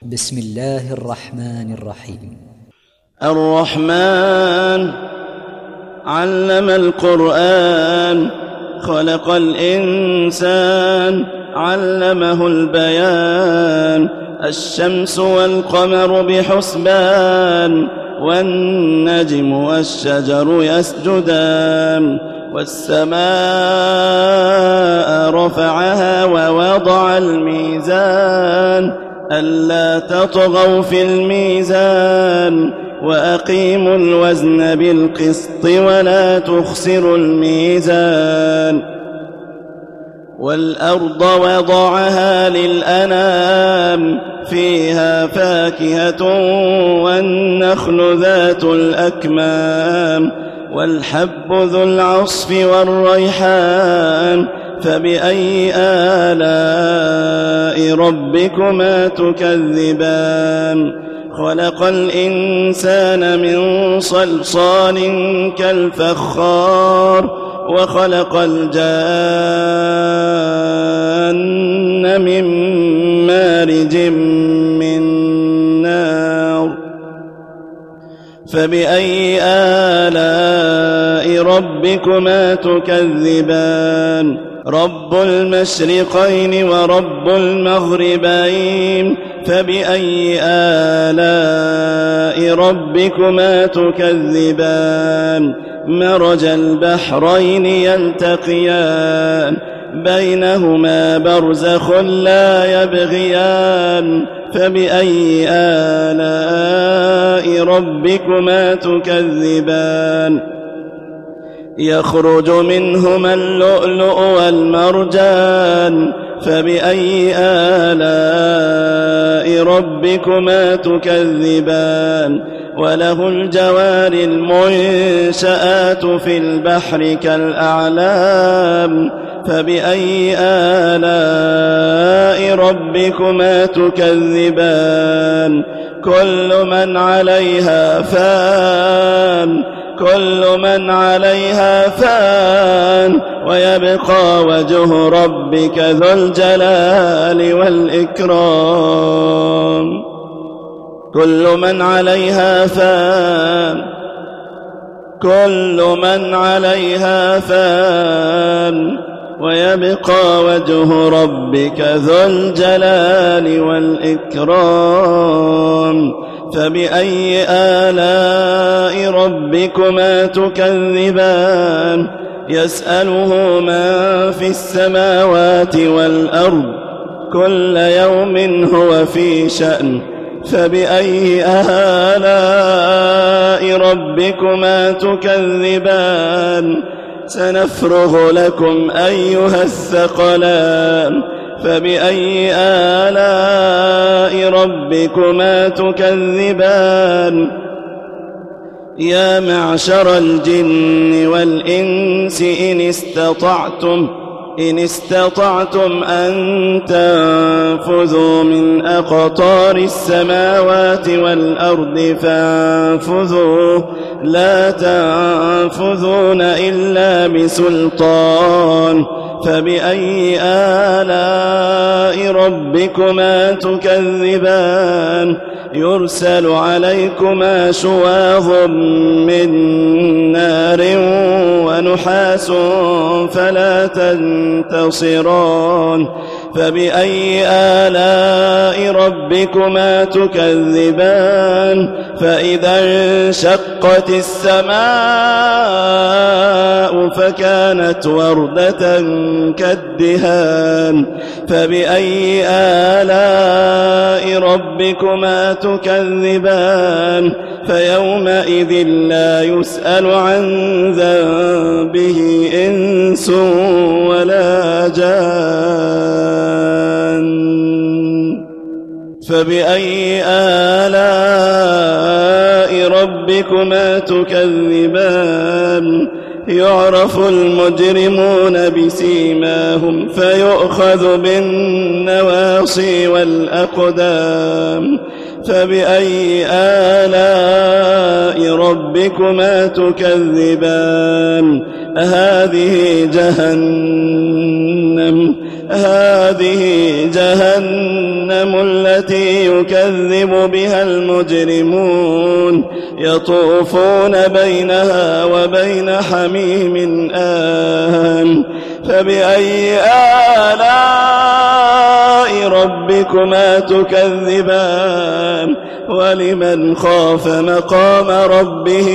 بسم الله الرحمن الرحيم. الرحمن علم القرآن، خلق الإنسان علمه البيان. الشمس والقمر بحسبان، والنجم والشجر يسجدان. والسماء رفعها ووضع الميزان، ألا تطغوا في الميزان. وأقيموا الوزن بالقسط ولا تخسروا الميزان. والأرض وضعها للأنام، فيها فاكهة والنخل ذات الأكمام. والحب ذو العصف والريحان، فبأي آلاء ربكما تكذبان. خلق الإنسان من صلصال كالفخار، وخلق الجان من مارج من نار. فبأي آلاء ربكما تكذبان. رب المشرقين ورب المغربين، فبأي آلاء ربكما تكذبان. مرج البحرين يلتقيان، بينهما برزخ لا يبغيان. فبأي آلاء ربكما تكذبان. يخرج منهما اللؤلؤ والمرجان، فبأي آلاء ربكما تكذبان. وله الجوار المنشآت في البحر كالأعلام، فبأي آلاء ربكما تكذبان. كل من عليها فان، كل من عليها فان، ويبقى وجه ربك ذو الجلال والإكرام. كل من عليها فان، كل من عليها فان، ويبقى وجه ربك ذو الجلال والإكرام. فبأي آلاء ربكما تكذبان. يسأله من في السماوات والأرض، كل يوم هو في شأن. فبأي آلاء ربكما تكذبان. سنفرغ لكم أيها الثقلان. فبأي آلاء ربكما تكذبان. يا معشر الجن والإنس إن استطعتم أن تنفذوا من أقطار السماوات والأرض فانفذوا، لا تنفذون إلا بسلطان. فبأي آلاء ربكما تكذبان. يرسل عليكما شواظ من نار ونحاس فلا تنتصران. فبأي آلاء ربكما تكذبان. فإذا انشقت السماء فكانت وردة كالدهان. فبأي آلاء ربكما تكذبان. فيومئذ لا يسأل عن ذنبه إنس ولا جان. فبأي آلاء ربكما تكذبان. يعرف المجرمون بسيماهم، فيؤخذ بالنواصي والأقدام. فبأي آلاء ربكما تكذبان. هذه جهنم التي يكذب بها المجرمون يطوفون بينها وبين حميم آن فبأي آلاء ربكما تكذبان ولمن خاف مقام ربه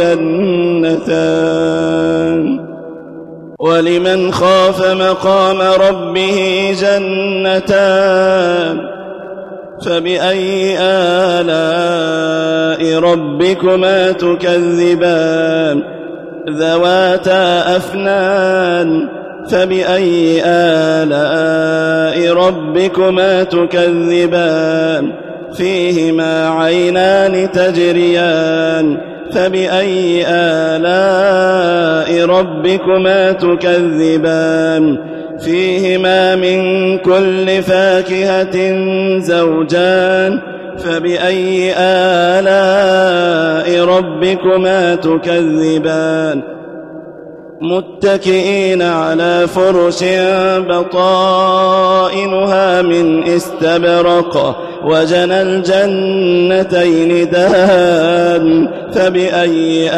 جنتان فبأي آلاء ربكما تكذبان ذواتا أفنان فبأي آلاء ربكما تكذبان فيهما عينان تجريان فبأي آلاء ربكما تكذبان فيهما من كل فاكهة زوجان فبأي آلاء ربكما تكذبان متكئين على فرش بطائنها من استبرق وجنى الجنتين دان فبأي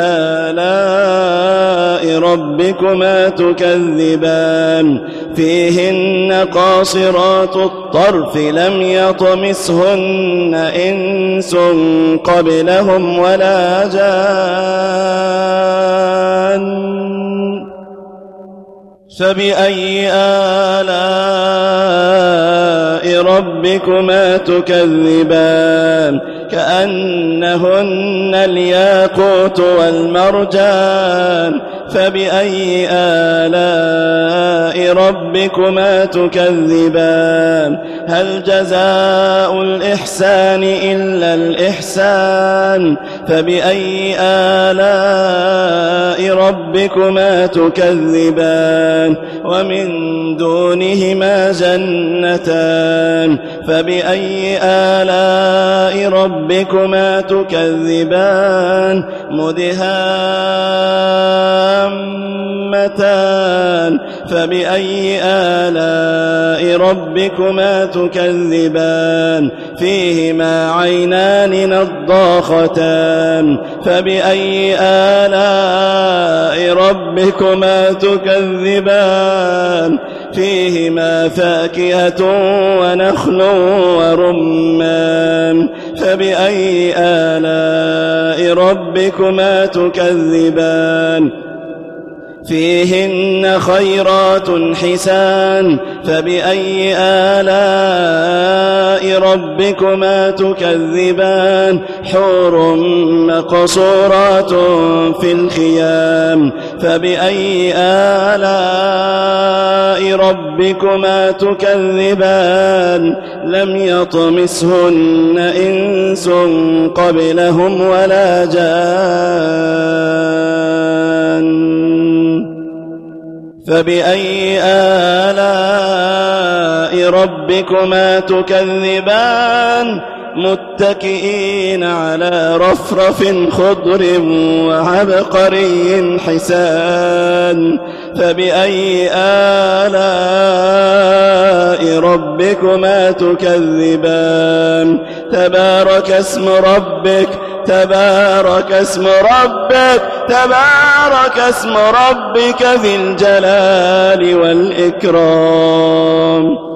آلاء ربكما تكذبان فيهن قاصرات الطرف لم يطمسهن إنس قبلهم ولا جان فبأي آلاء ربكما تكذبان كأنهن الياقوت والمرجان فبأي آلاء ربكما تكذبان هل جزاء الإحسان إلا الإحسان فبأي آلاء ربكما تكذبان ومن دونهما جنتان فبأي آلاء ربكما تكذبان مدهامتان فبأي آلاء ربكما تكذبان فيهما عينان نضاختان فبأي آلاء ربكما تكذبان فيهما فاكهة ونخل ورمان فبأي آلاء ربكما تكذبان فيهن خيرات حسان فبأي آلاء ربكما تكذبان حور مقصورات في الخيام فبأي آلاء ربكما تكذبان لم يطمسهن إنس قبلهم ولا جان فبأي آلاء ربكما تكذبان متكئين على رفرف خضر وعبقري حسان فبأي آلاء ربكما تكذبان تبارك اسم ربك ذي الجلال والإكرام